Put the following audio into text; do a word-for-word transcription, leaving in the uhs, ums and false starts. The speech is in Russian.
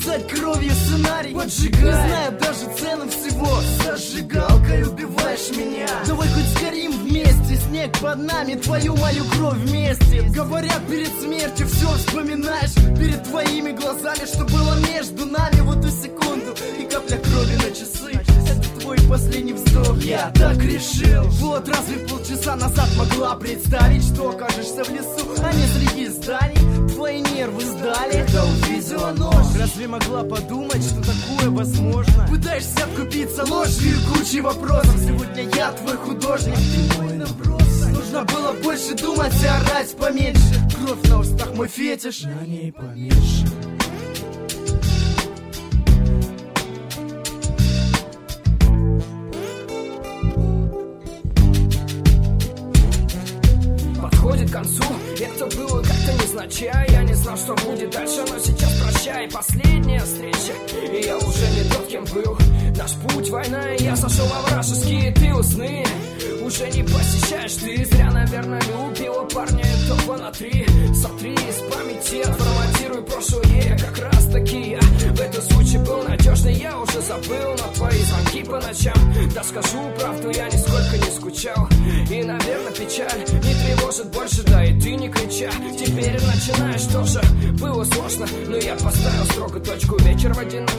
писать кровью сценарий, поджигай, не знаю даже цену всего. Зажигалкой убиваешь меня. Давай хоть сгорим вместе, снег под нами, твою мою кровь вместе. Говорят, перед смертью все вспоминаешь, перед твоими глазами, что было между нами в эту секунду. И капля крови на часы, это твой последний вздох. Я так решил. Вот разве полчаса назад могла представить, что окажешься в лесу, а не среди зданий? Твои нервы сдали, когда увидела нож. Разве могла подумать, что такое возможно? Пытаешься откупиться ложью и кучей вопросов. Сегодня я твой художник, ты мой наброс. Нужно было больше думать и орать поменьше. Кровь на устах мой фетиш, на ней поменьше. Подходит к концу, это было как-то незначай. Я не знал, что будет дальше, но сейчас прощай. Последняя встреча, и я уже не тот, кем был. Наш путь война, и я сошел во вражеские ты сны. Уже не посещаешь, ты зря, наверное, любила парня этого на три. Сотри из памяти, отформатируй прошлое. Я как раз таки я в этом случае был надежный. Я уже забыл на твои звонки по ночам. Да скажу правду, я нисколько не скучал. И, наверное, печаль не тревожит больше, да и ты не крича. Теперь начинаешь тоже, было сложно, но я поставил строго точку. Вечер водяной,